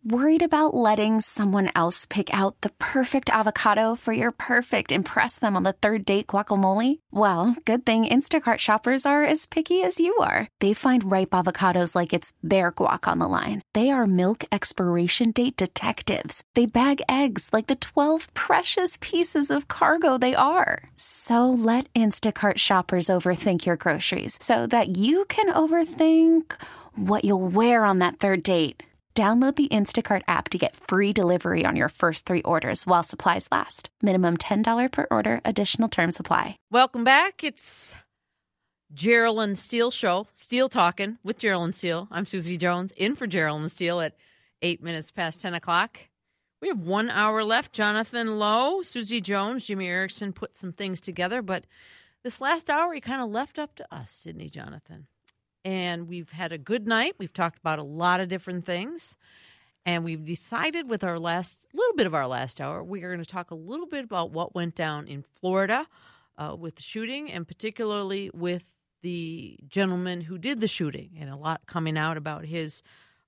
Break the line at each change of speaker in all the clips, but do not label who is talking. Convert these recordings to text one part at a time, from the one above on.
Worried about letting someone else pick out the perfect avocado for your perfect impress them on the third date guacamole? Well, good thing Instacart shoppers are as picky as you are. They find ripe avocados like it's their guac on the line. They are milk expiration date detectives. They bag eggs like the 12 precious pieces of cargo they are. So let Instacart shoppers overthink your groceries so that you can overthink what you'll wear on that third date. Download the Instacart app to get free delivery on your first 3 orders while supplies last. Minimum $10 per order. Additional terms apply.
Welcome back. It's Geraldine Steele Show, Steele Talking with Geraldine Steele. I'm Susie Jones, in for Geraldine Steele at 8 minutes past 10 o'clock. We have 1 hour left. Jonathan Lowe, Susie Jones, Jimmy Erickson put some things together, but this last hour he kind of left up to us, didn't he, Jonathan? And we've had a good night. We've talked about a lot of different things. And we've decided with our little bit of our last hour, we are going to talk a little bit about what went down in Florida with the shooting, and particularly with the gentleman who did the shooting, and a lot coming out about his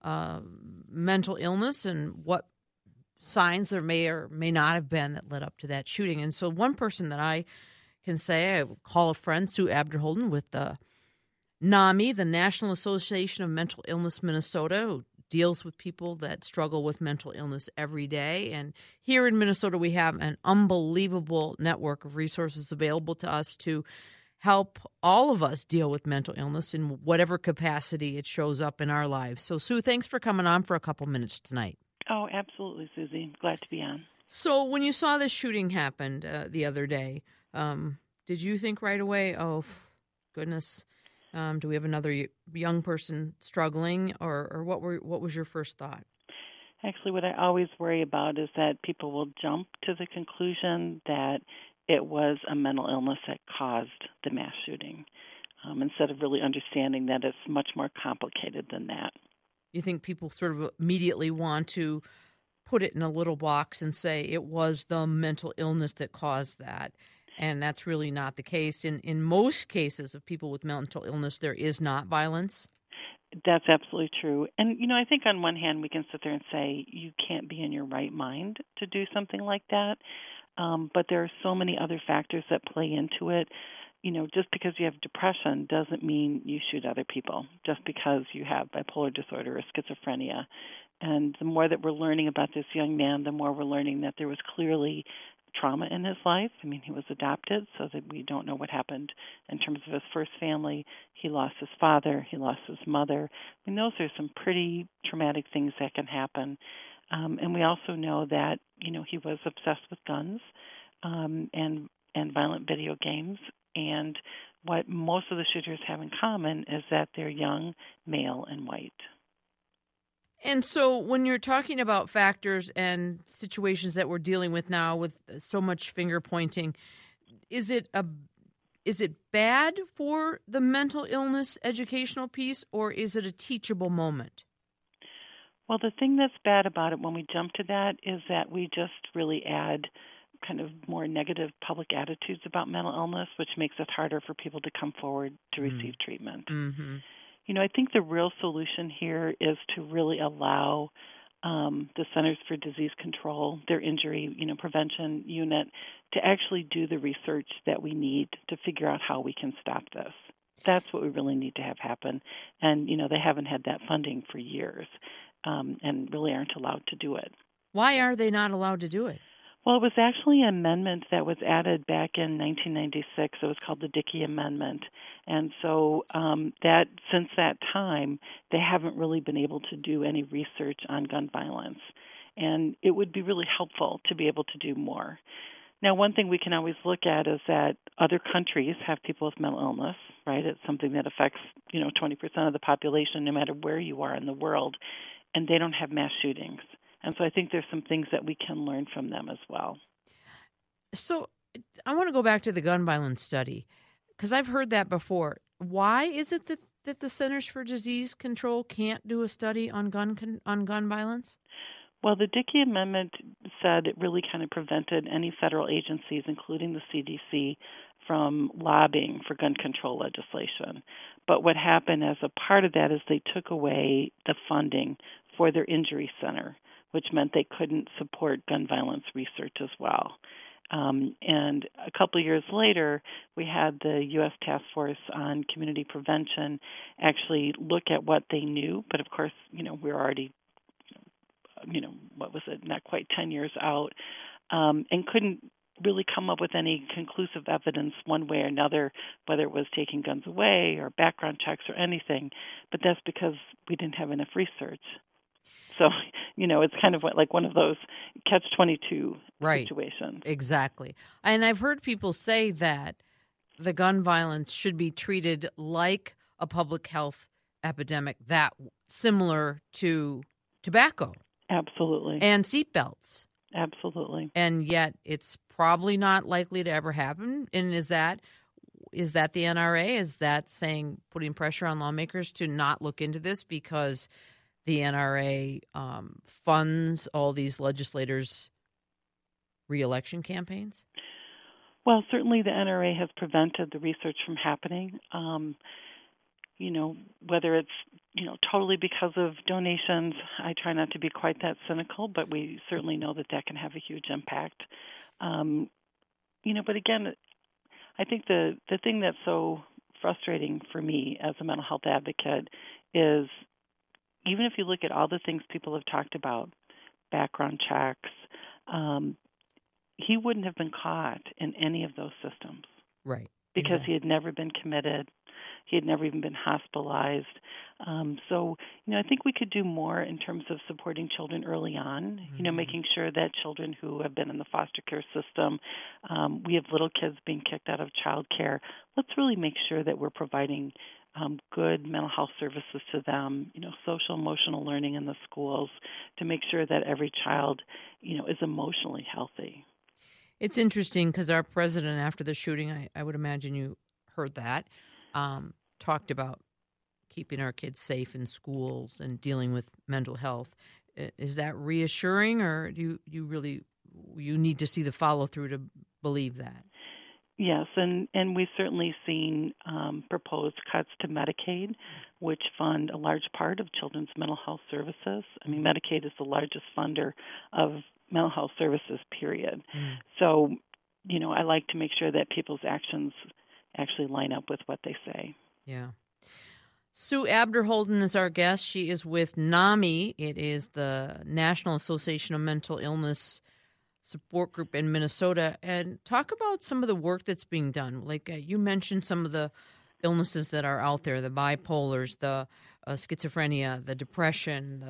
mental illness and what signs there may or may not have been that led up to that shooting. And so one person that I can say, I would call a friend, Sue Abderholden with the NAMI, the National Association of Mental Illness Minnesota, who deals with people that struggle with mental illness every day. And here in Minnesota, we have an unbelievable network of resources available to us to help all of us deal with mental illness in whatever capacity it shows up in our lives. So, Sue, thanks for coming on for a couple minutes tonight.
Oh, absolutely, Susie. Glad to be on.
So when you saw this shooting happen the other day, did you think right away, oh, goodness, do we have another young person struggling, or what was your first thought?
Actually, what I always worry about is that people will jump to the conclusion that it was a mental illness that caused the mass shooting, instead of really understanding that it's much more complicated than that.
You think people sort of immediately want to put it in a little box and say it was the mental illness that caused that. And that's really not the case. In most cases of people with mental illness, there is not violence.
That's absolutely true. And, I think on one hand we can sit there and say you can't be in your right mind to do something like that. But there are so many other factors that play into it. Just because you have depression doesn't mean you shoot other people, just because you have bipolar disorder or schizophrenia. And the more that we're learning about this young man, the more we're learning that there was clearly trauma in his life. I mean, he was adopted, so that we don't know what happened in terms of his first family. He lost his father. He lost his mother. I mean, those are some pretty traumatic things that can happen. And we also know that, he was obsessed with guns and violent video games. And what most of the shooters have in common is that they're young, male, and white.
And so when you're talking about factors and situations that we're dealing with now with so much finger pointing, is it bad for the mental illness educational piece, or is it a teachable moment?
Well, the thing that's bad about it when we jump to that is that we just really add kind of more negative public attitudes about mental illness, which makes it harder for people to come forward to receive treatment.
Mm-hmm.
I think the real solution here is to really allow the Centers for Disease Control, their injury prevention unit, to actually do the research that we need to figure out how we can stop this. That's what we really need to have happen. And, they haven't had that funding for years and really aren't allowed to do it.
Why are they not allowed to do it?
Well, it was actually an amendment that was added back in 1996. It was called the Dickey Amendment. And so that since that time, they haven't really been able to do any research on gun violence. And it would be really helpful to be able to do more. Now, one thing we can always look at is that other countries have people with mental illness, right? It's something that affects, 20% of the population, no matter where you are in the world, and they don't have mass shootings. And so I think there's some things that we can learn from them as well.
So I want to go back to the gun violence study, because I've heard that before. Why is it that the Centers for Disease Control can't do a study on gun violence?
Well, the Dickey Amendment said it really kind of prevented any federal agencies, including the CDC, from lobbying for gun control legislation. But what happened as a part of that is they took away the funding for their injury center, which meant they couldn't support gun violence research as well. And a couple of years later, we had the U.S. Task Force on Community Prevention actually look at what they knew. But of course, we're already, what was it, not quite 10 years out, and couldn't really come up with any conclusive evidence one way or another, whether it was taking guns away or background checks or anything. But that's because we didn't have enough research. So, it's kind of like one of those catch-22 situations.
Exactly. And I've heard people say that the gun violence should be treated like a public health epidemic, that similar to tobacco.
Absolutely.
And seatbelts.
Absolutely.
And yet it's probably not likely to ever happen. And is that the NRA? Is that putting pressure on lawmakers to not look into this because the NRA funds all these legislators' re-election campaigns?
Well, certainly the NRA has prevented the research from happening. Whether it's, totally because of donations, I try not to be quite that cynical, but we certainly know that can have a huge impact. But again, I think the thing that's so frustrating for me as a mental health advocate is even if you look at all the things people have talked about, background checks, he wouldn't have been caught in any of those systems.
Right.
Because
exactly.
he had never been committed. He had never even been hospitalized. So, I think we could do more in terms of supporting children early on, making sure that children who have been in the foster care system, we have little kids being kicked out of child care. Let's really make sure that we're providing good mental health services to them, social emotional learning in the schools to make sure that every child, is emotionally healthy.
It's interesting because our president, after the shooting, I would imagine you heard that, talked about keeping our kids safe in schools and dealing with mental health. Is that reassuring, or do you need to see the follow-through to believe that?
Yes, and we've certainly seen proposed cuts to Medicaid, which fund a large part of children's mental health services. I mean, Medicaid is the largest funder of mental health services, period. So, I like to make sure that people's actions actually line up with what they say.
Yeah. Sue Abderholden is our guest. She is with NAMI. It is the National Association of Mental Illness Support Group in Minnesota. And talk about some of the work that's being done. Like you mentioned some of the illnesses that are out there, the bipolars, the schizophrenia, the depression.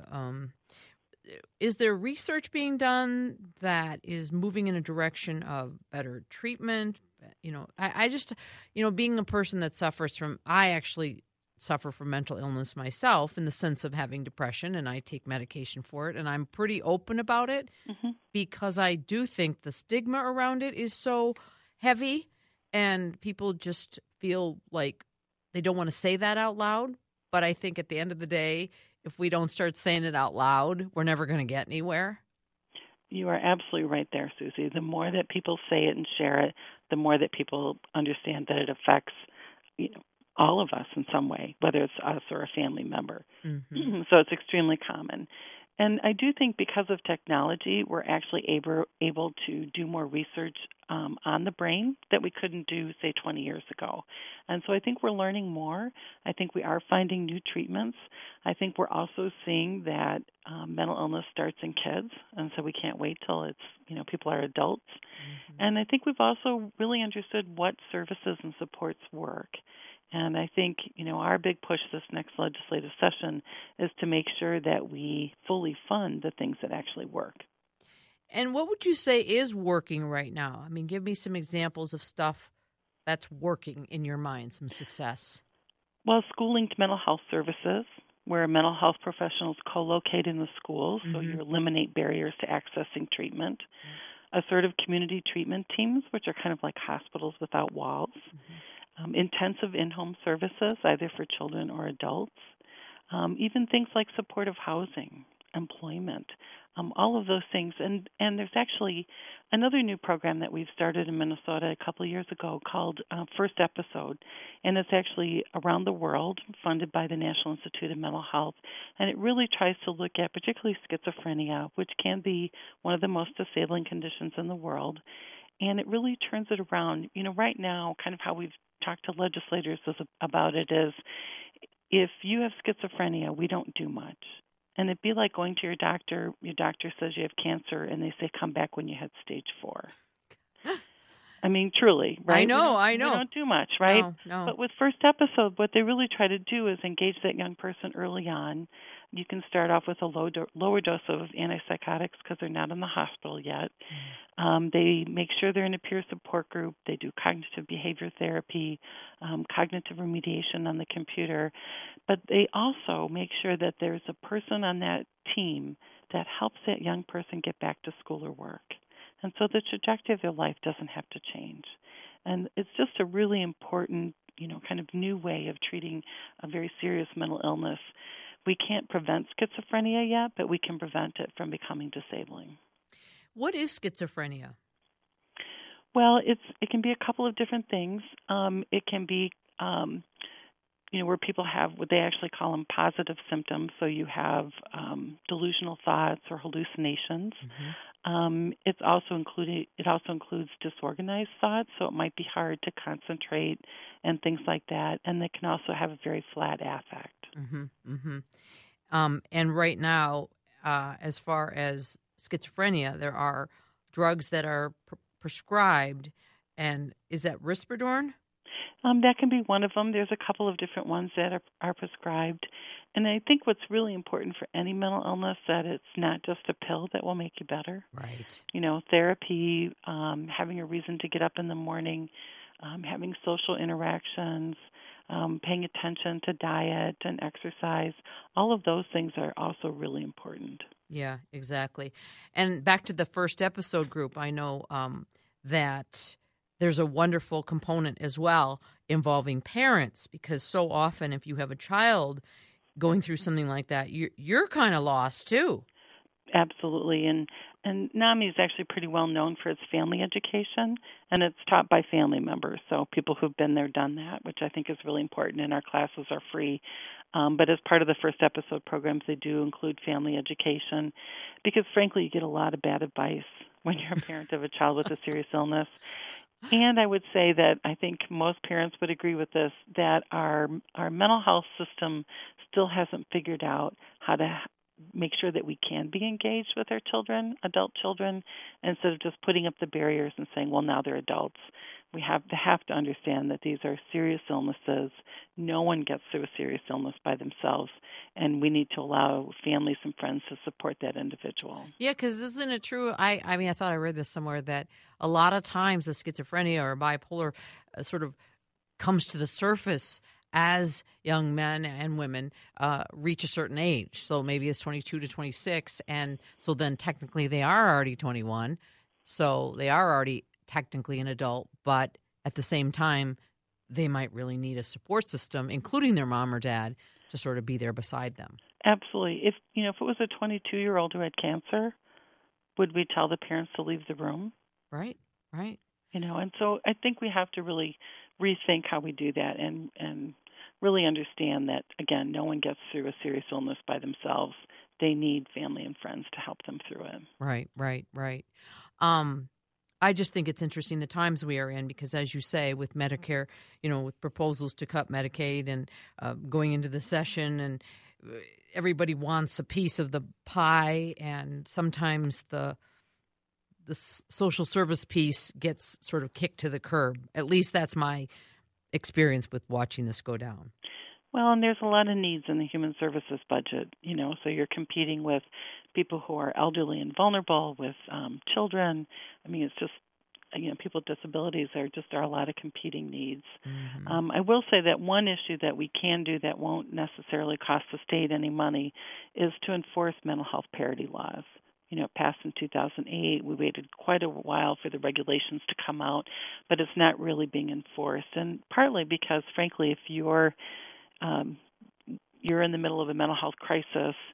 Is there research being done that is moving in a direction of better treatment? I just, being a person that I actually suffer from mental illness myself in the sense of having depression, and I take medication for it, and I'm pretty open about it because I do think the stigma around it is so heavy, and people just feel like they don't want to say that out loud. But I think at the end of the day, if we don't start saying it out loud, we're never going to get anywhere.
You are absolutely right there, Susie. The more that people say it and share it, the more that people understand that it affects all of us in some way, whether it's us or a family member. So it's extremely common. And I do think because of technology, we're actually able to do more research on the brain that we couldn't do, say, 20 years ago. And so I think we're learning more. I think we are finding new treatments. I think we're also seeing that mental illness starts in kids, and so we can't wait till it's, people are adults. And I think we've also really understood what services and supports work. And I think, our big push this next legislative session is to make sure that we fully fund the things that actually work.
And what would you say is working right now? I mean, give me some examples of stuff that's working in your mind, some success.
Well, school-linked mental health services, where mental health professionals co-locate in the schools, so you eliminate barriers to accessing treatment. Assertive community treatment teams, which are kind of like hospitals without walls. Intensive in-home services, either for children or adults. Even things like supportive housing. employment, all of those things. And there's actually another new program that we've started in Minnesota a couple of years ago called First Episode, and it's actually around the world, funded by the National Institute of Mental Health, and it really tries to look at particularly schizophrenia, which can be one of the most disabling conditions in the world, and it really turns it around. Right now, kind of how we've talked to legislators about it is, if you have schizophrenia, we don't do much. And it'd be like going to your doctor. Your doctor says you have cancer, and they say, come back when you had stage 4. I mean, truly, right?
I know.
We don't do much, right?
No.
But with First Episode, what they really try to do is engage that young person early on. You can start off with a lower dose of antipsychotics because they're not in the hospital yet. They make sure they're in a peer support group. They do cognitive behavior therapy, cognitive remediation on the computer. But they also make sure that there's a person on that team that helps that young person get back to school or work. And so the trajectory of their life doesn't have to change. And it's just a really important, kind of new way of treating a very serious mental illness. We can't prevent schizophrenia yet, but we can prevent it from becoming disabling.
What is schizophrenia?
Well, it can be a couple of different things. It can be, where people have what they actually call them positive symptoms. So you have delusional thoughts or hallucinations.
Mm-hmm.
It also includes disorganized thoughts. So it might be hard to concentrate and things like that. And they can also have a very flat affect.
Mm-hmm. Mm-hmm. And right now, as far as schizophrenia, there are drugs that are prescribed. And is that Risperidone?
That can be one of them. There's a couple of different ones that are prescribed. And I think what's really important for any mental illness that it's not just a pill that will make you better.
Right.
Therapy, having a reason to get up in the morning, having social interactions, paying attention to diet and exercise. All of those things are also really important.
Yeah, exactly. And back to the First Episode group, I know that there's a wonderful component as well involving parents, because so often if you have a child going through something like that, you're kind of lost too.
Absolutely. And NAMI is actually pretty well known for its family education, and it's taught by family members, so people who've been there, done that, which I think is really important, and our classes are free. But as part of the First Episode programs, they do include family education because, frankly, you get a lot of bad advice when you're a parent of a child with a serious illness. And I would say that I think most parents would agree with this, that our mental health system still hasn't figured out how to make sure that we can be engaged with our children, adult children, instead of just putting up the barriers and saying, well, now they're adults. We have to understand that these are serious illnesses. No one gets through a serious illness by themselves, and we need to allow families and friends to support that individual.
Yeah, because isn't it true? I mean, I thought I read this somewhere that a lot of times the schizophrenia or bipolar sort of comes to the surface as young men and women reach a certain age. So maybe it's 22 to 26, and so then technically they are already 21, so they are already technically an adult, but at the same time, they might really need a support system, including their mom or dad, to sort of be there beside them.
Absolutely. If it was a 22-year-old who had cancer, would we tell the parents to leave the room?
Right.
And so I think we have to really rethink how we do that and really understand that, again, no one gets through a serious illness by themselves. They need family and friends to help them through it.
Right. I just think it's interesting the times we are in because, as you say, with Medicare, with proposals to cut Medicaid and going into the session, and everybody wants a piece of the pie, and sometimes the social service piece gets sort of kicked to the curb. At least that's my experience with watching this go down.
Well, and there's a lot of needs in the human services budget, so you're competing with people who are elderly and vulnerable, with children. I mean, it's just, people with disabilities, there are a lot of competing needs.
Mm-hmm.
I will say that one issue that we can do that won't necessarily cost the state any money is to enforce mental health parity laws. It passed in 2008. We waited quite a while for the regulations to come out, but it's not really being enforced. And partly because, frankly, if you're in the middle of a mental health crisis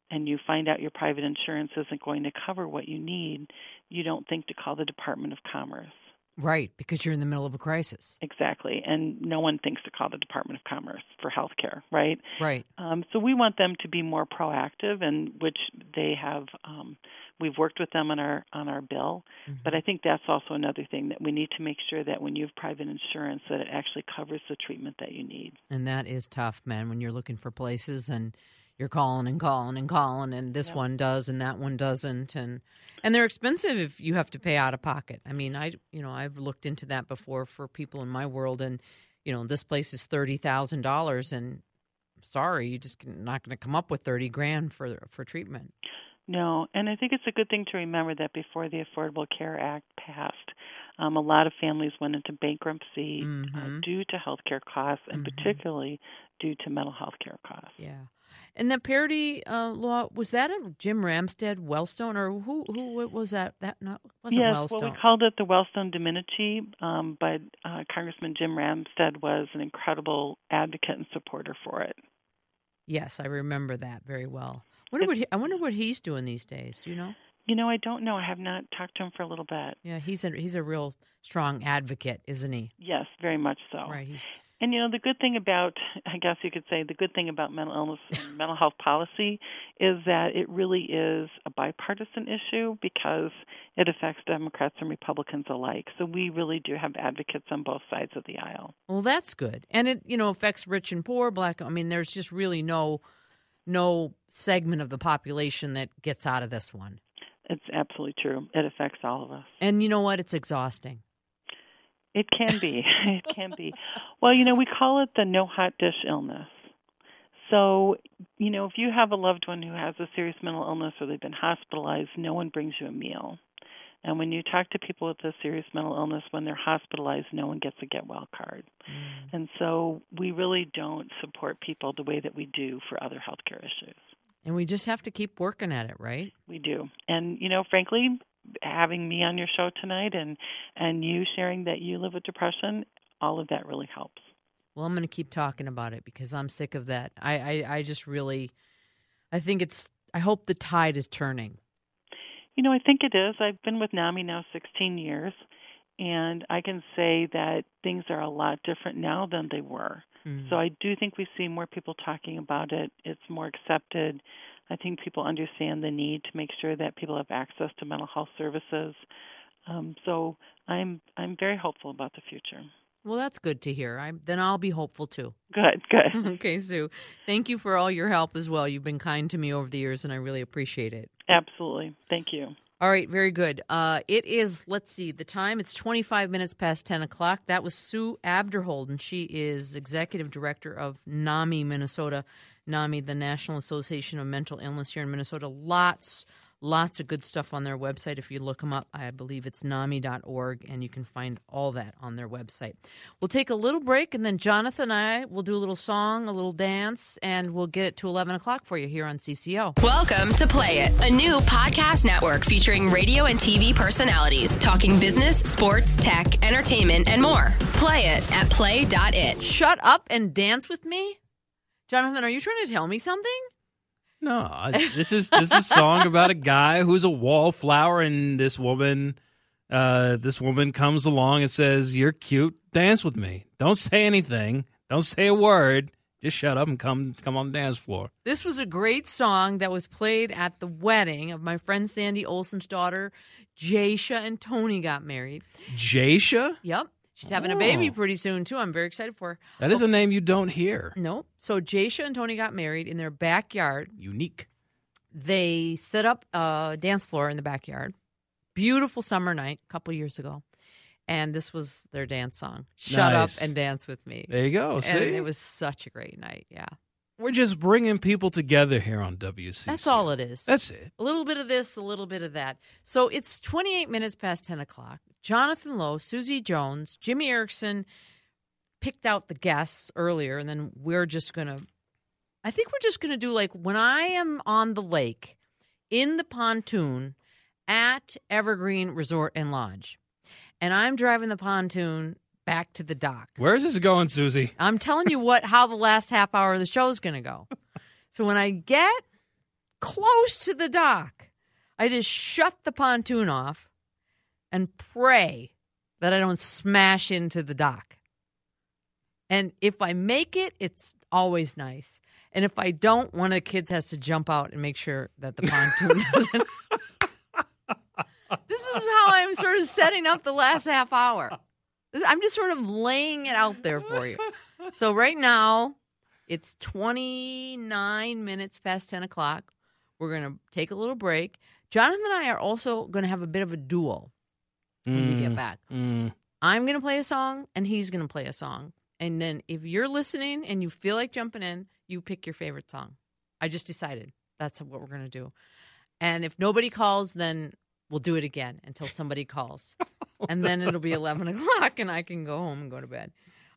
and you find out your private insurance isn't going to cover what you need, you don't think to call the Department of Commerce.
Right, because you're in the middle of a crisis.
Exactly, and no one thinks to call the Department of Commerce for health care, right?
Right.
So we want them to be more proactive, and which they have. We've worked with them on our bill, but I think that's also another thing that we need to make sure that when you have private insurance, that it actually covers the treatment that you need.
And that is tough, man, when you're looking for places and you're calling and calling and calling, and this one does and that one doesn't, and they're expensive if you have to pay out of pocket. I mean, I've looked into that before for people in my world, and this place is $30,000, and sorry, you're just not going to come up with $30,000 for treatment.
No, and I think it's a good thing to remember that before the Affordable Care Act passed, a lot of families went into bankruptcy due to health care costs, and particularly due to mental health care costs.
Yeah. And that parity law, was that a Jim Ramstad Wellstone, or who was that? That wasn't Wellstone.
Yes, well, we called it the Wellstone Domenici, but Congressman Jim Ramstad was an incredible advocate and supporter for it.
Yes, I remember that very well. I wonder what he's doing these days. Do you know?
I don't know. I have not talked to him for a little bit.
Yeah, he's a real strong advocate, isn't he?
Yes, very much so.
Right.
And the good thing about, I guess you could say, the good thing about mental illness and mental health policy is that it really is a bipartisan issue because it affects Democrats and Republicans alike. So we really do have advocates on both sides of the aisle.
Well, that's good. And it, affects rich and poor, black. I mean, there's just really no segment of the population that gets out of this one.
It's absolutely true. It affects all of us.
And you know what? It's exhausting.
It can be. It can be. Well, we call it the no hot dish illness. So, if you have a loved one who has a serious mental illness or they've been hospitalized, no one brings you a meal. And when you talk to people with a serious mental illness, when they're hospitalized, no one gets a get well card. And so we really don't support people the way that we do for other healthcare issues.
And we just have to keep working at it, right?
We do. And, frankly, having me on your show tonight and you sharing that you live with depression, all of that really helps.
Well, I'm going to keep talking about it because I'm sick of that. I just really, I hope the tide is turning.
I think it is. I've been with NAMI now 16 years, and I can say that things are a lot different now than they were. So I do think we see more people talking about it. It's more accepted. I think people understand the need to make sure that people have access to mental health services. So I'm very hopeful about the future.
Well, that's good to hear. Then I'll be hopeful too.
Good.
Okay, Sue. Thank you for all your help as well. You've been kind to me over the years, and I really appreciate it.
Absolutely. Thank you.
All right, very good. It is, let's see, the time. It's 25 minutes past 10 o'clock. That was Sue Abderholden. She is Executive Director of NAMI, Minnesota. NAMI, the National Association of Mental Illness here in Minnesota. Lots of good stuff on their website. If you look them up, I believe it's NAMI.org, and you can find all that on their website. We'll take a little break, and then Jonathan and I will do a little song, a little dance, and we'll get it to 11 o'clock for you here on CCO.
Welcome to Play It, a new podcast network featuring radio and TV personalities talking business, sports, tech, entertainment, and more. Play it at play.it.
Shut up and dance with me? Jonathan, are you trying to tell me something?
No, this is a song about a guy who's a wallflower, and this woman comes along and says, "You're cute, dance with me. Don't say anything. Don't say a word. Just shut up and come on the dance floor."
This was a great song that was played at the wedding of my friend Sandy Olson's daughter, Jasha, and Tony got married.
Jasha?
Yep. She's having a baby pretty soon, too. I'm very excited for her.
That is a name you don't hear.
No. So Jasha and Tony got married in their backyard.
Unique.
They set up a dance floor in the backyard. Beautiful summer night a couple years ago. And this was their dance song. Shut
Nice.
up and dance with me.
There you go. See?
And it was such a great night, yeah.
We're just bringing people together here on WCC.
That's all it is.
That's it.
A little bit of this, a little bit of that. So it's 28 minutes past 10 o'clock. Jonathan Lowe, Susie Jones, Jimmy Erickson picked out the guests earlier, and then we're just going to do like when I am on the lake in the pontoon at Evergreen Resort and Lodge, and I'm driving the pontoon back to the dock.
Where is this going, Susie?
I'm telling you how the last half hour of the show is going to go. So when I get close to the dock, I just shut the pontoon off and pray that I don't smash into the dock. And if I make it, it's always nice. And if I don't, one of the kids has to jump out and make sure that the pontoon doesn't. This is how I'm sort of setting up the last half hour. I'm just sort of laying it out there for you. So right now, it's 29 minutes past 10 o'clock. We're going to take a little break. Jonathan and I are also going to have a bit of a duel when we get back. I'm going to play a song, and he's going to play a song. And then if you're listening and you feel like jumping in, you pick your favorite song. I just decided that's what we're going to do. And if nobody calls, then we'll do it again until somebody calls. And then it'll be 11 o'clock, and I can go home and go to bed.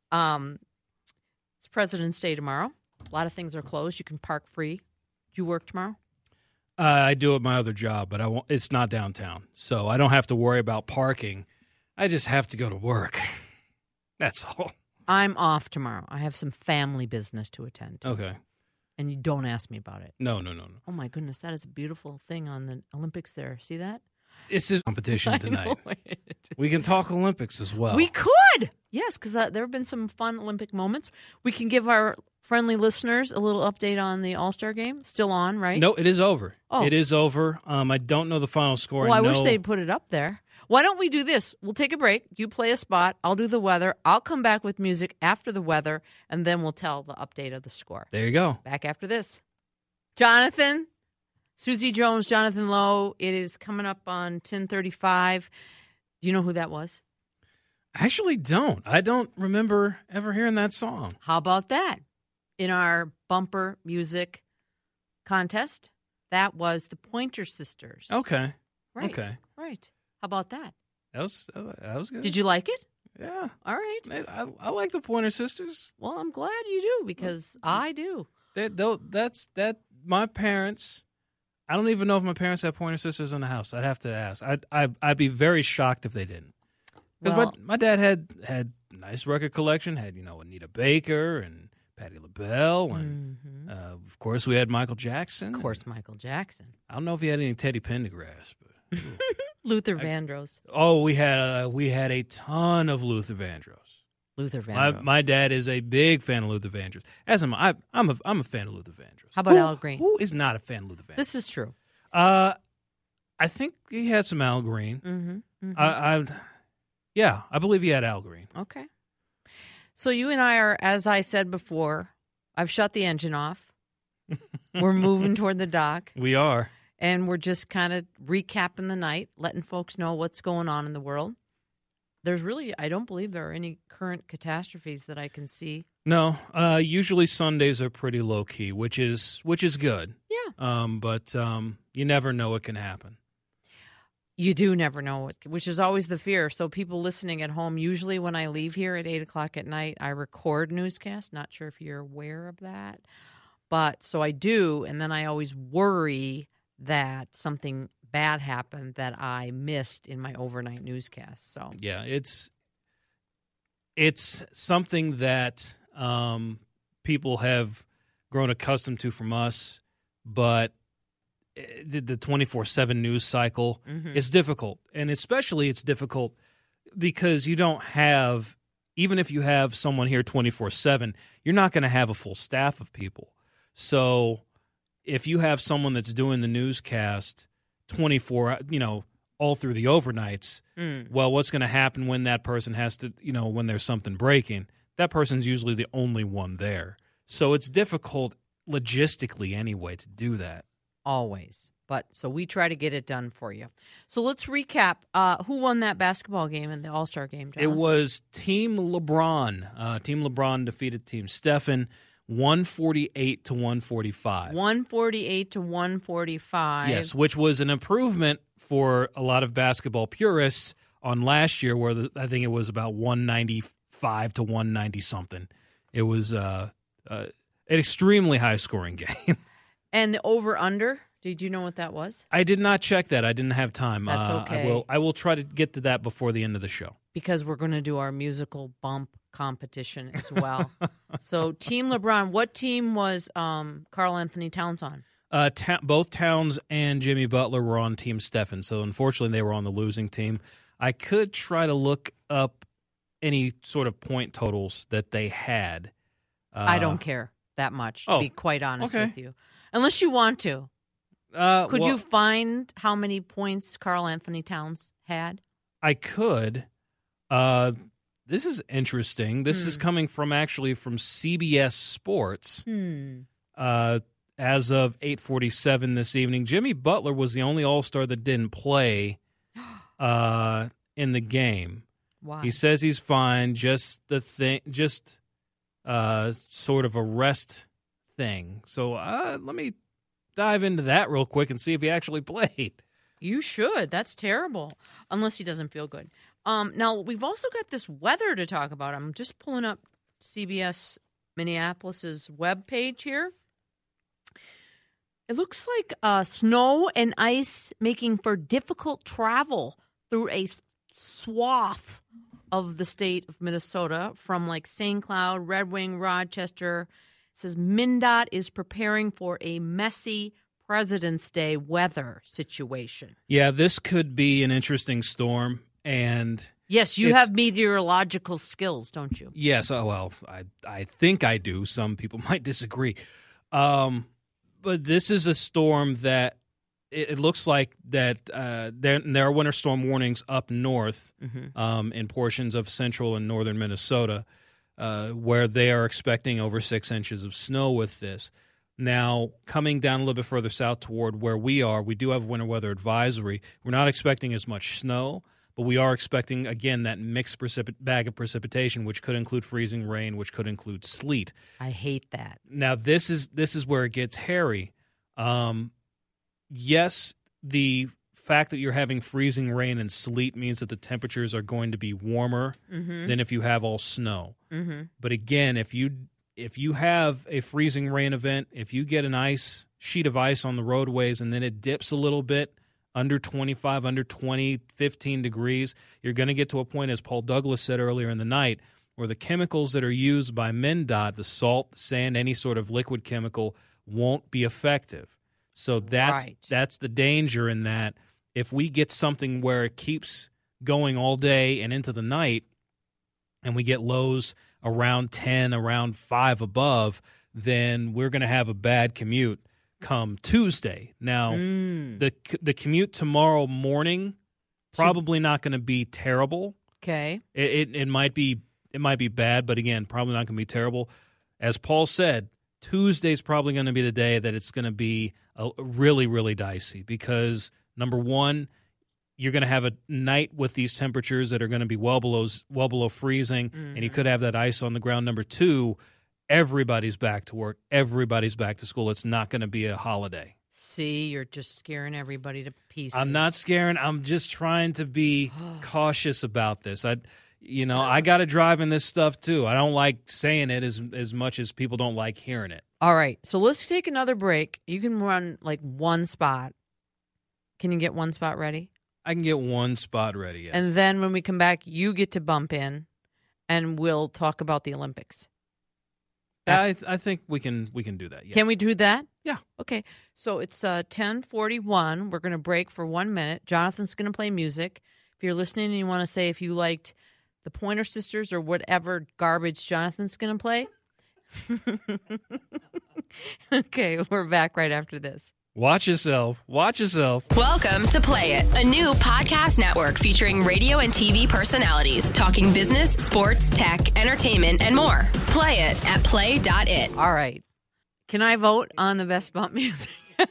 It's President's Day tomorrow. A lot of things are closed. You can park free. Do you work tomorrow?
I do at my other job, but it's not downtown. So I don't have to worry about parking. I just have to go to work. That's all.
I'm off tomorrow. I have some family business to attend to.
Okay.
And you don't ask me about it.
No.
Oh, my goodness. That is a beautiful thing on the Olympics there. See that?
It's a competition tonight. We can talk Olympics as well.
We could. Yes, because there have been some fun Olympic moments. We can give our friendly listeners a little update on the All-Star game. Still on, right?
No, it is over.
Oh.
It is over. I don't know the final score.
Well, I wish they'd put it up there. Why don't we do this? We'll take a break. You play a spot. I'll do the weather. I'll come back with music after the weather, and then we'll tell the update of the score.
There you go.
Back after this. Jonathan, Susie Jones, Jonathan Lowe. It is coming up on 10:35. Do you know who that was?
I actually don't. I don't remember ever hearing that song.
How about that? In our bumper music contest, that was the Pointer Sisters.
Okay.
Right.
Okay.
Right. How about that?
That was good.
Did you like it?
Yeah.
All right.
I like the Pointer Sisters.
Well, I'm glad you do because I do.
That's my parents. I don't even know if my parents have Pointer Sisters in the house. I'd have to ask. I'd be very shocked if they didn't. Because
Well,
my dad had a nice record collection. Had Anita Baker and Patti LaBelle, and of course we had Michael Jackson.
Of course, Michael Jackson.
I don't know if he had any Teddy Pendergrass, but
Luther Vandross.
oh, we had a ton of Luther Vandross.
Luther Vandross.
My dad is a big fan of Luther Vandross. As am I. I'm a fan of Luther Vandross.
How about Al Green?
Who is not a fan of Luther Vandross?
This is true.
I think he had some Al Green. I believe he had Al Green.
Okay. So you and I are, as I said before, I've shut the engine off. We're moving toward the dock.
We are.
And we're just kind of recapping the night, letting folks know what's going on in the world. There's really, I don't believe there are any current catastrophes that I can see.
No, usually Sundays are pretty low key, which is good.
Yeah.
But you never know what can happen.
You do never know, which is always the fear. So people listening at home, usually when I leave here at 8 o'clock at night, I record newscasts. Not sure if you're aware of that. But so I do, and then I always worry that something bad happened that I missed in my overnight newscast. So
yeah, it's something that people have grown accustomed to from us, but the 24/7 news cycle is difficult, and especially it's difficult because you don't have, even if you have someone here 24/7, you're not going to have a full staff of people. So if you have someone that's doing the newscast 24, all through the overnights, well, what's going to happen when that person has to, when there's something breaking? That person's usually the only one there. So it's difficult logistically anyway to do that.
always. But so we try to get it done for you. So let's recap. Who won that basketball game in the All-Star game, John?
It was Team LeBron. Team LeBron defeated Team Stephen 148 to 145.
148 to 145.
Yes, which was an improvement for a lot of basketball purists on last year, where I think it was about 195 to 190 something. It was an extremely high scoring game.
And the over-under, did you know what that was?
I did not check that. I didn't have time.
That's okay.
I will try to get to that before the end of the show.
Because we're going to do our musical bump competition as well. So Team LeBron, what team was Karl Anthony Towns on?
Both Towns and Jimmy Butler were on Team Steffen, so unfortunately they were on the losing team. I could try to look up any sort of point totals that they had.
I don't care that much, to be quite honest with you. Unless you want to. Could you find how many points Karl Anthony Towns had? I
could. This is interesting. This is coming from CBS Sports. As of 8:47 this evening, Jimmy Butler was the only All-Star that didn't play in the game.
Why?
He says he's fine. Just sort of a rest thing. So let me dive into that real quick and see if he actually played.
You should. That's terrible. Unless he doesn't feel good. Now, we've also got this weather to talk about. I'm just pulling up CBS Minneapolis's webpage here. It looks like snow and ice making for difficult travel through a swath of the state of Minnesota from like St. Cloud, Red Wing, Rochester. It says MnDOT is preparing for a messy President's Day weather situation.
Yeah, this could be an interesting storm. And
yes, you have meteorological skills, don't you?
Yes. Oh, well, I think I do. Some people might disagree. But this is a storm that it looks like that there are winter storm warnings up north in portions of central and northern Minnesota where they are expecting over 6 inches of snow with this. Now, coming down a little bit further south toward where we are, we do have a winter weather advisory. We're not expecting as much snow, but we are expecting, again, that mixed bag of precipitation, which could include freezing rain, which could include sleet.
I hate that.
Now, this is where it gets hairy. Yes, the fact that you're having freezing rain and sleet means that the temperatures are going to be warmer than if you have all snow. But again, if you have a freezing rain event, if you get an sheet of ice on the roadways and then it dips a little bit, under 25, under 20, 15 degrees, you're going to get to a point, as Paul Douglas said earlier in the night, where the chemicals that are used by MnDOT, the salt, sand, any sort of liquid chemical, won't be effective. So that's the danger in that. If we get something where it keeps going all day and into the night, and we get lows around 10, around 5 above, then we're going to have a bad commute come Tuesday. Now, the commute tomorrow morning probably not going to be terrible.
Okay.
It might be bad, but again, probably not going to be terrible. As Paul said, Tuesday's probably going to be the day that it's going to be really, really dicey because, number one, you're going to have a night with these temperatures that are going to be well below freezing, and you could have that ice on the ground. Number two, everybody's back to work. Everybody's back to school. It's not going to be a holiday.
See, you're just scaring everybody to pieces.
I'm not scaring. I'm just trying to be cautious about this. I got to drive in this stuff too. I don't like saying it as much as people don't like hearing it.
All right, so let's take another break. You can run like one spot. Can you get one spot ready?
I can get one spot ready, yes.
And then when we come back, you get to bump in, and we'll talk about the Olympics.
I think we can do that, yes.
Can we do that?
Yeah.
Okay, so it's 10:41. We're going to break for 1 minute. Jonathan's going to play music. If you're listening and you want to say if you liked the Pointer Sisters or whatever garbage Jonathan's going to play. Okay, we're back right after this.
Watch yourself. Watch yourself.
Welcome to Play It, a new podcast network featuring radio and TV personalities talking business, sports, tech, entertainment, and more. Play it at play.it.
All right. Can I vote on the best bump music?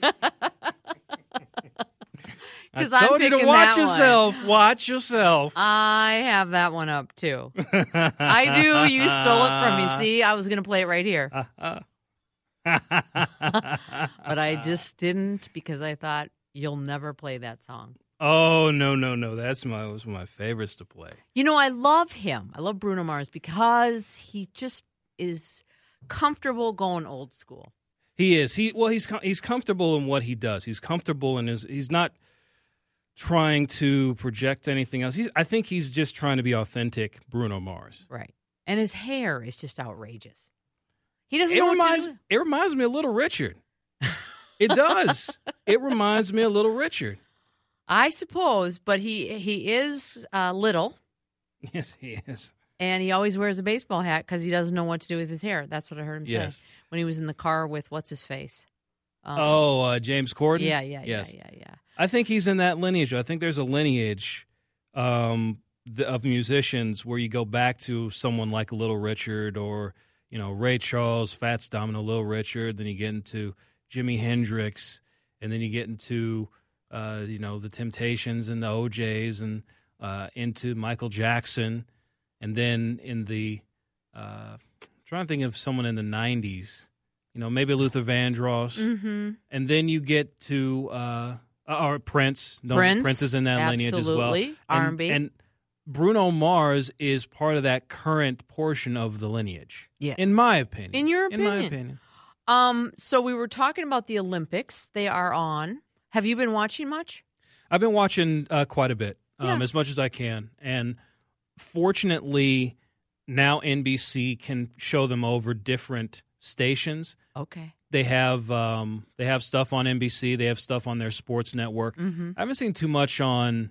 I told you to watch yourself.
One.
Watch yourself.
I have that one up, too. I do. You stole it from me. See, I was going to play it right here. But I just didn't because I thought you'll never play that song.
Oh, no. That was my favorites to play.
You know, I love him. I love Bruno Mars because he just is comfortable going old school.
He is. He's comfortable in what he does. He's comfortable in he's not trying to project anything else. I think he's just trying to be authentic Bruno Mars.
Right. And his hair is just outrageous. He doesn't know what to do.
It reminds me of Little Richard. It does. It reminds me of Little Richard.
I suppose, but he is little,
Yes, he is.
and he always wears a baseball hat because he doesn't know what to do with his hair. That's what I heard him
Yes.
say when he was in the car with what's his face.
James Corden?
Yeah.
I think he's in that lineage. I think there's a lineage of musicians where you go back to someone like Little Richard or, Ray Charles, Fats Domino, Little Richard. Then you get into Jimi Hendrix, and then you get into, the Temptations and the OJs and into Michael Jackson. And then in the, trying to think of someone in the 90s, maybe Luther Vandross.
Mm-hmm.
And then you get to or Prince. Prince is in that lineage as well.
Absolutely. R&B.
And Bruno Mars is part of that current portion of the lineage.
Yes.
In my opinion.
In your
In my
opinion.
opinion.
So we were talking about the Olympics. They are on. Have you been watching much?
I've been watching quite a bit,
Yeah.
as much as I can. And fortunately, now NBC can show them over different stations.
Okay.
They have stuff on NBC. They have stuff on their sports network.
Mm-hmm.
I haven't seen too much on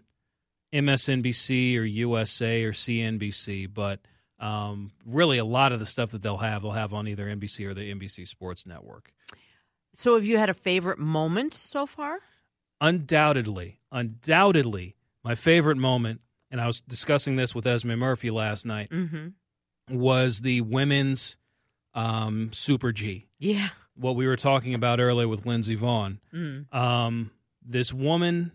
MSNBC or USA or CNBC, but really a lot of the stuff that they'll have on either NBC or the NBC Sports Network.
So have you had a favorite moment so far?
Undoubtedly, my favorite moment, and I was discussing this with Esme Murphy last night, was the women's Super G.
Yeah.
What we were talking about earlier with Lindsey Vonn. This woman,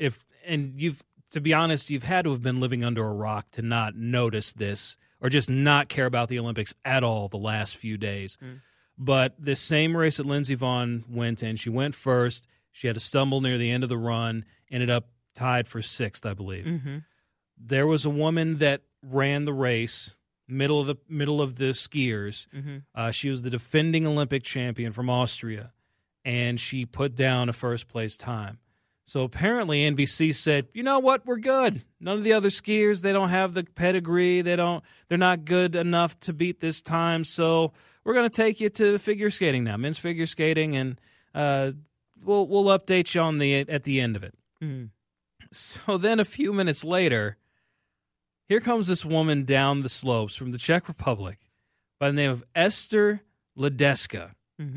to be honest, you've had to have been living under a rock to not notice this or just not care about the Olympics at all the last few days. But this same race that Lindsey Vonn went in, she went first. She had to stumble near the end of the run, ended up tied for sixth, I believe. There was a woman that ran the race, middle of the skiers. She was the defending Olympic champion from Austria, and she put down a first-place time. So apparently NBC said, you know what, we're good. None of the other skiers, they don't have the pedigree. They're not good enough to beat this time. So we're going to take you to figure skating now, men's figure skating, and we'll update you at the end of it. So then a few minutes later, here comes this woman down the slopes from the Czech Republic by the name of Esther Ledeska.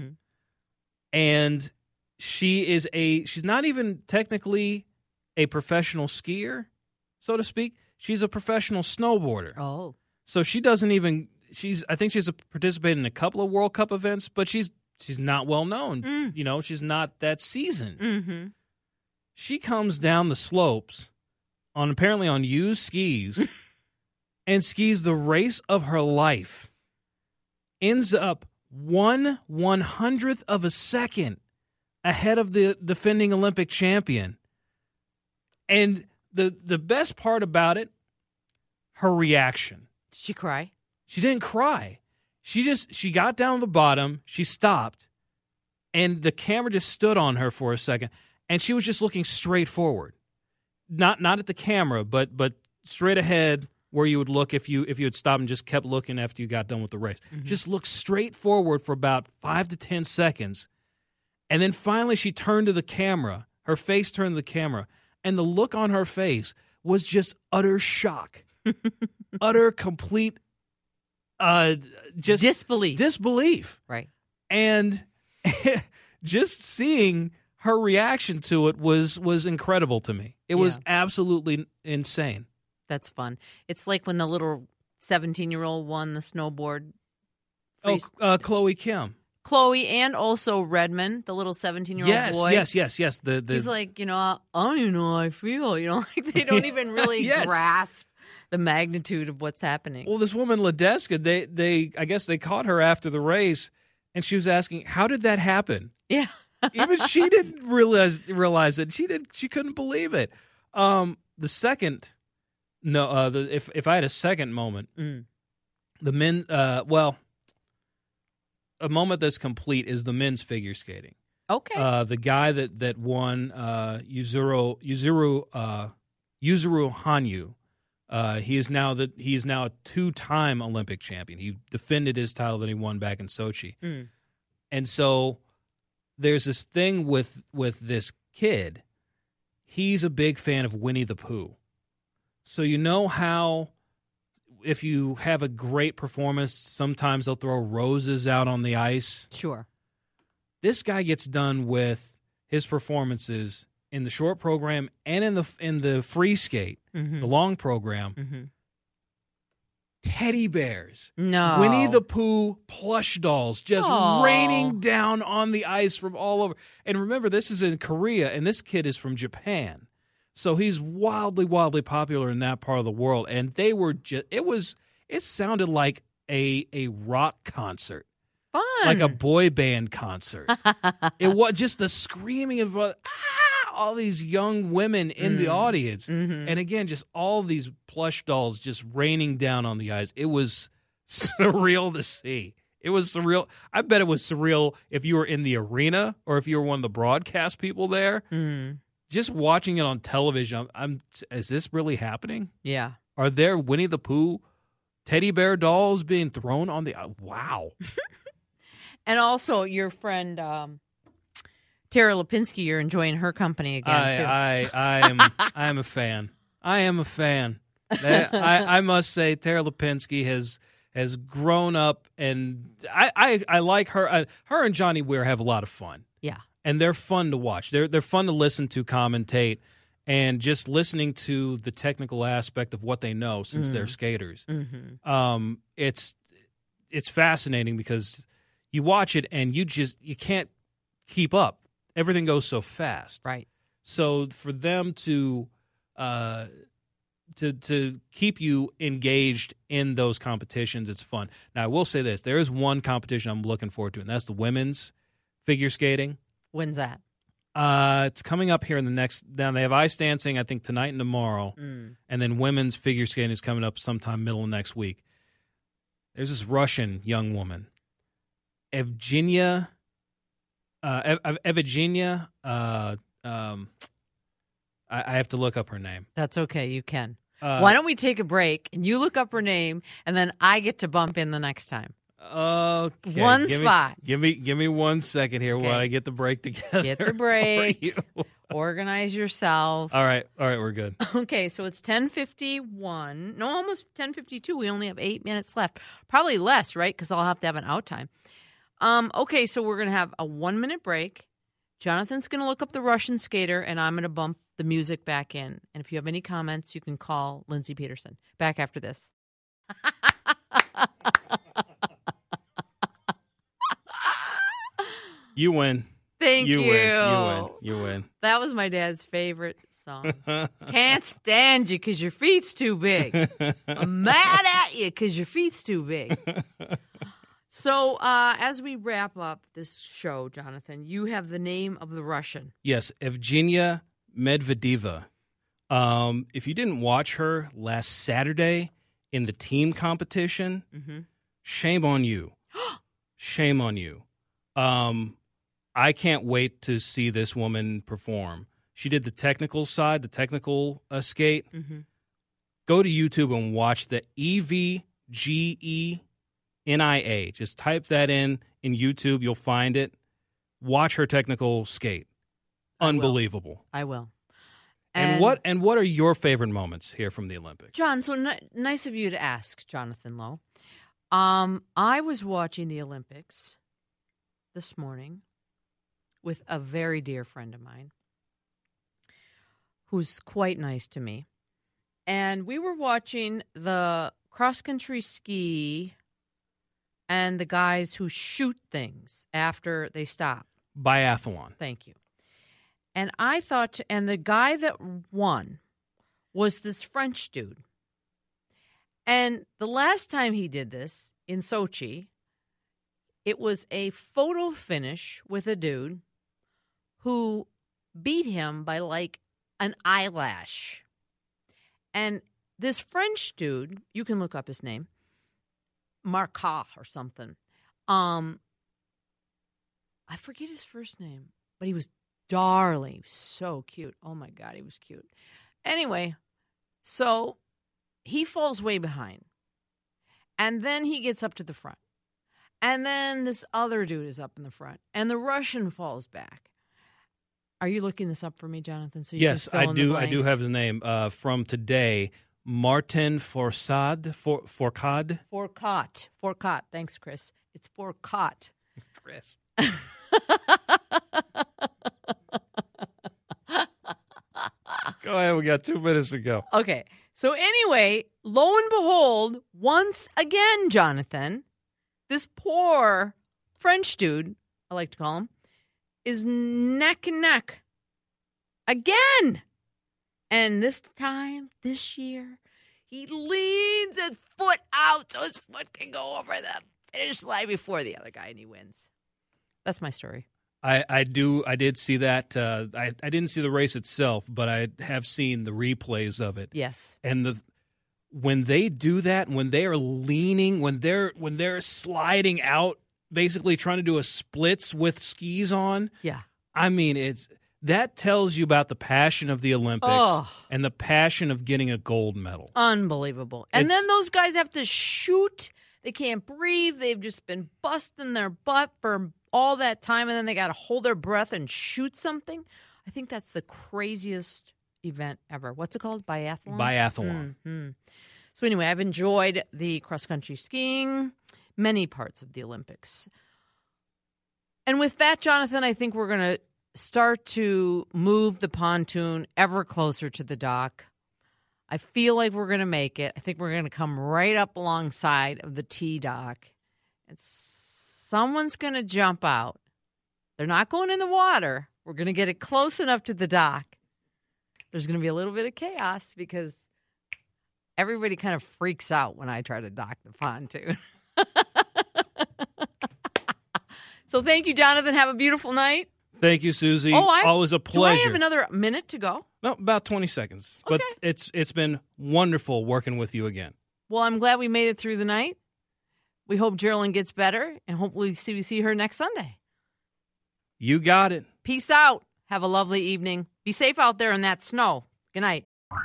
And she's not even technically a professional skier, so to speak. She's a professional snowboarder.
Oh.
So she doesn't even, I think she's participated in a couple of World Cup events, but she's not well known. She's not that seasoned. She comes down the slopes apparently on used skis and skis the race of her life. Ends up 1/100th of a second ahead of the defending Olympic champion. And the best part about it, her reaction.
Did she cry?
She didn't cry. She got down to the bottom, she stopped, and the camera just stood on her for a second, and she was just looking straight forward. Not at the camera, but straight ahead where you would look if you had stopped and just kept looking after you got done with the race. Just look straight forward for about 5 to 10 seconds. And then finally she turned to the camera. Her face turned to the camera. And the look on her face was just utter shock. Utter, complete, just disbelief.
Right.
And just seeing her reaction to it was incredible to me. It was absolutely insane.
That's fun. It's like when the little 17-year-old won the snowboard.
Chloe Kim.
Chloe and also Redmond, the little 17-year-old boy.
Yes.
He's like, I don't even know how I feel. Like they don't even really grasp the magnitude of what's happening.
Well, this woman Ledeska, I guess they caught her after the race, and she was asking, "How did that happen?"
Yeah,
even she didn't realize it. She couldn't believe it. If I had a second moment, the men, a moment that's complete is the men's figure skating.
Okay.
The guy that won, Yuzuru Hanyu. He is now a 2-time Olympic champion. He defended his title that he won back in Sochi. And so there's this thing with this kid. He's a big fan of Winnie the Pooh. So you know how if you have a great performance, sometimes they'll throw roses out on the ice.
Sure.
This guy gets done with his performances in the short program and in the free skate, the long program. Teddy bears.
No.
Winnie the Pooh plush dolls just raining down on the ice from all over. And remember, this is in Korea, and this kid is from Japan. So he's wildly, wildly popular in that part of the world. And they were just, it sounded like a rock concert.
Fun.
Like a boy band concert. It was just the screaming of all these young women in the audience. And again, just all these plush dolls just raining down on the ice. It was surreal to see. It was surreal. I bet it was surreal if you were in the arena or if you were one of the broadcast people there. Just watching it on television, is this really happening?
Yeah.
Are there Winnie the Pooh teddy bear dolls being thrown on the wow.
And also your friend Tara Lipinski, you're enjoying her company again too.
I am a fan. I am a fan. I must say Tara Lipinski has grown up, and I like her. Her and Johnny Weir have a lot of fun.
Yeah. And
they're fun to watch. They're fun to listen to commentate, and just listening to the technical aspect of what they know since they're skaters. It's fascinating because you watch it and you can't keep up. Everything goes so fast.
Right.
So for them to keep you engaged in those competitions, it's fun. Now I will say this: there is one competition I'm looking forward to, and that's the women's figure skating.
When's that?
It's coming up here in the next. Now they have ice dancing, I think, tonight and tomorrow, and then women's figure skating is coming up sometime middle of next week. There's this Russian young woman, Evgenia. I have to look up her name.
That's okay. You can. Why don't we take a break and you look up her name, and then I get to bump in the next time.
Okay.
One spot.
Give me 1 second here while I get the break together.
Get the break. Organize yourself.
All right, we're good.
Okay, so it's 10:51. No, almost 10:52. We only have 8 minutes left. Probably less, right? Because I'll have to have an out time. Okay, so we're going to have a 1 minute break. Jonathan's going to look up the Russian skater, and I'm going to bump the music back in. And if you have any comments, you can call Lindsay Peterson. Back after this.
You win.
Thank you.
You win.
That was my dad's favorite song. Can't stand you because your feet's too big. I'm mad at you because your feet's too big. So as we wrap up this show, Jonathan, you have the name of the Russian.
Yes, Evgenia Medvedeva. If you didn't watch her last Saturday in the team competition, shame on you. Shame on you. I can't wait to see this woman perform. She did the technical side, the technical skate. Go to YouTube and watch the EVGENIA. Just type that in YouTube. You'll find it. Watch her technical skate. Unbelievable.
I will.
And what are your favorite moments here from the Olympics?
John, so nice of you to ask, Jonathan Lowe. I was watching the Olympics this morning with a very dear friend of mine who's quite nice to me. And we were watching the cross-country ski and the guys who shoot things after they stop.
Biathlon.
Thank you. And I thought, and the guy that won was this French dude. And the last time he did this in Sochi, it was a photo finish with a dude who beat him by like an eyelash. And this French dude, you can look up his name, Marca or something. I forget his first name, but he was darling, so cute. Oh my God, he was cute. Anyway, so he falls way behind. And then he gets up to the front. And then this other dude is up in the front, and the Russian falls back. Are you looking this up for me, Jonathan? So you
Yes,
can
I
fill in the
do. I
blanks?
do have his name from today. Martin Fourcade.
Fourcade. Thanks, Chris. It's Fourcade.
Chris. Go ahead. We got 2 minutes to go.
Okay. So anyway, lo and behold, once again, Jonathan, this poor French dude, I like to call him, is neck and neck again. And this time, this year, he leads his foot out so his foot can go over the finish line before the other guy, and he wins. That's my story.
I did see that. I didn't see the race itself, but I have seen the replays of it.
Yes.
And when they do that, when they are leaning, when they're sliding out, basically trying to do a splits with skis on.
Yeah.
I mean, that tells you about the passion of the Olympics and the passion of getting a gold medal.
Unbelievable. And then those guys have to shoot. They can't breathe. They've just been busting their butt for all that time, and then they got to hold their breath and shoot something. I think that's the craziest event ever. What's it called? Biathlon?
Biathlon.
Mm-hmm. So anyway, I've enjoyed the cross-country skiing, many parts of the Olympics. And with that, Jonathan, I think we're going to start to move the pontoon ever closer to the dock. I feel like we're going to make it. I think we're going to come right up alongside of the T dock. And someone's going to jump out. They're not going in the water. We're going to get it close enough to the dock. There's going to be a little bit of chaos because everybody kind of freaks out when I try to dock the pontoon. So thank you, Jonathan. Have a beautiful night.
Thank you, Susie.
Oh,
always a pleasure.
Do I have another minute to go?
No, about 20 seconds. But it's been wonderful working with you again.
Well, I'm glad we made it through the night. We hope Geraldine gets better, and hopefully we see her next Sunday.
You got it.
Peace out. Have a lovely evening. Be safe out there in that snow. Good night.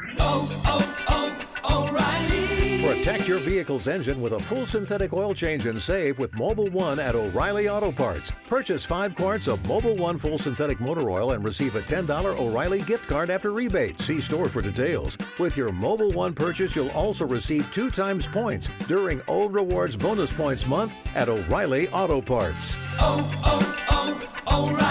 O'Reilly. Protect your vehicle's engine with a full synthetic oil change and save with Mobil 1 at O'Reilly Auto Parts. Purchase 5 quarts of Mobil 1 full synthetic motor oil and receive a $10 O'Reilly gift card after rebate. See store for details. With your Mobil 1 purchase, you'll also receive 2 times points during O Rewards Bonus Points Month at O'Reilly Auto Parts.
O'Reilly.